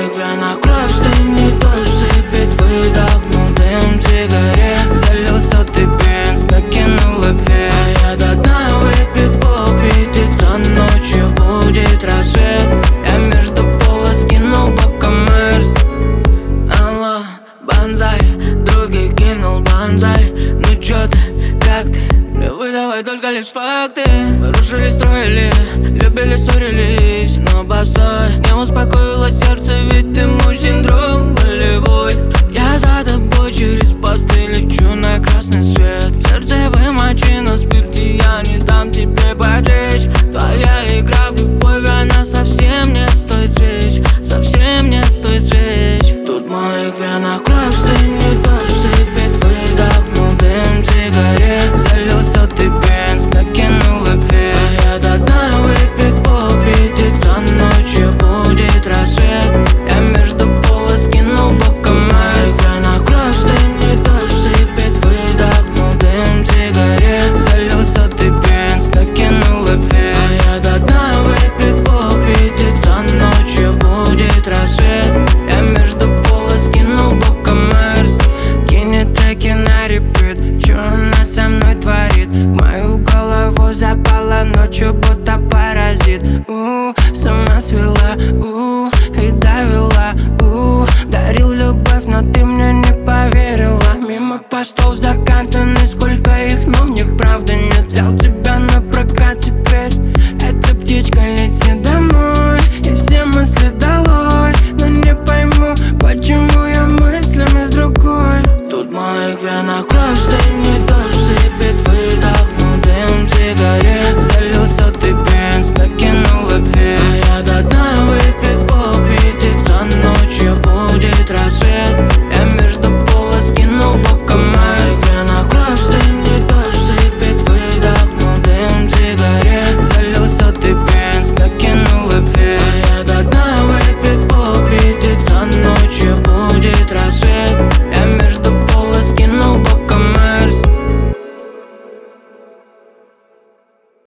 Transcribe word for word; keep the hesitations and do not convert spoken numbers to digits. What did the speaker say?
моих венах кровь стынет, дождь сыпет, выдохнул дым сигарет. Залил сотый бенз, накинул обвес, а я до дна выпит, Бог видит, за ночью будет рассвет. Я между полос кинул боком мерз. Алло, банзай, други кинул банзай. Ну чё ты, как ты? Не выдавай только лишь факты. Рушили, строили, любили, ссорились, но постой. Не успокоилось сердце, ведь ты мой синдром болевой. Я за тобой через посты лечу на красный свет. Сердце вымочи на спирте, я не дам тебе потечь. Твоя игра в любовь, она совсем не стоит свеч, совсем не стоит свеч. Тут в моих венах кровь стынет, дождь сыпет, выдохнул дым сигарет. Залил сотый бенз, накинул обвес, а я до дна выпит, Бог видит, за ночью будет рассвет. Я между полос кинул боком мерз. В венах кровь стынет, дождь сыпет, выдохнул дым сигарет. Залил сотый бенз, накинул обвес, а я до дна выпит, Бог видит, за ночью будет рассвет. Я между полос кинул боком мерз. Кинет треки на репит, чё она со мной творит? В мою голову запала ночью, будто паразит. У, сама свела, у, и довела, у. Дарил любовь, но ты мне не поверила. Мимо постов закатанный